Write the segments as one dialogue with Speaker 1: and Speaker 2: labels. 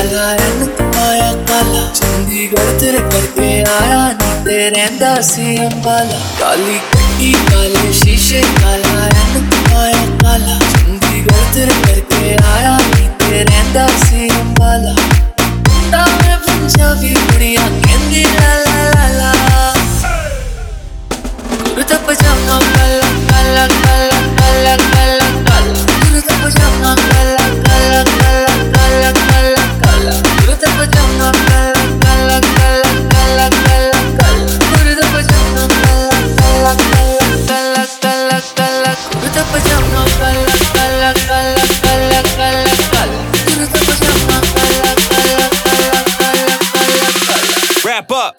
Speaker 1: काला रंग पाया काला चंडीगढ़ तेरे करके आया नी ते रहंदा सी अंबाला काली कट्टी काले शीशे काला रंग पाया काला चंडीगढ़ तेरे करके आया नी ते रहंदा सी अंबाला तावे पंजाबी कुड़ियां कहंदी ला ला ला ला कुर्ता पजामा काला काला काला काला काला काला कुर्ता पजामा काला काला काला काला काला काला कुर्ता पजामा काला काला काला काला काला काला कुर्ता पजामा काला काला काला काला काला कुर्ता पजामा काला काला काला काला काला काला कुर्ता पजामा काला काला काला काला काला
Speaker 2: Wrap up.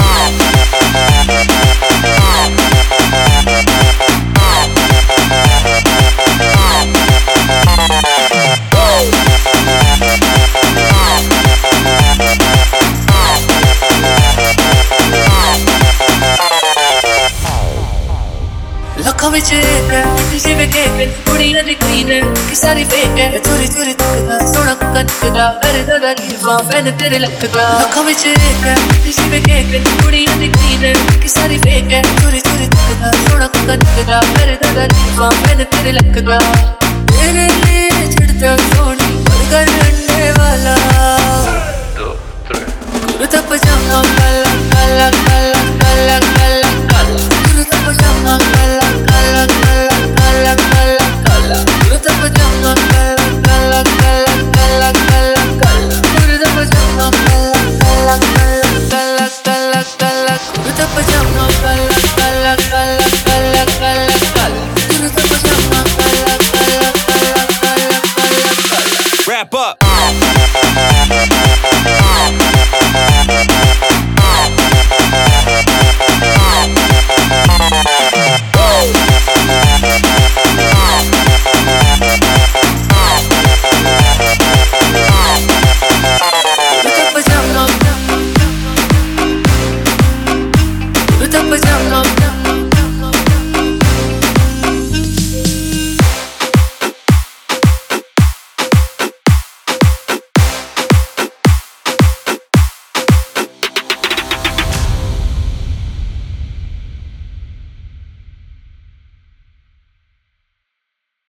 Speaker 1: लखों विच एक है किसी वे केक है कुड़ी ना दिखी ने कि सारी फेक है चोरी चोरी तकदा सोना कुका निकदा मेरे दादा लीफा फैन तेरे लखदा लखों विच एक है किसी वे केक है कुड़ी ना दिखी ने कि सारी फेक है चोरी चोरी तकदा सोना कुका निकदा मेरे दादा लीफा फैन तेरे लखदा तेरे लिए छिड़ता सोनी बर्गर अंडे वाला